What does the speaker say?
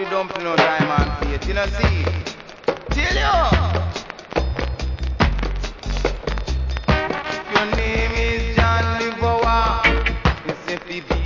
don't feel no time and faith. You know, see? Tell you. If your name is John Livowa, you say,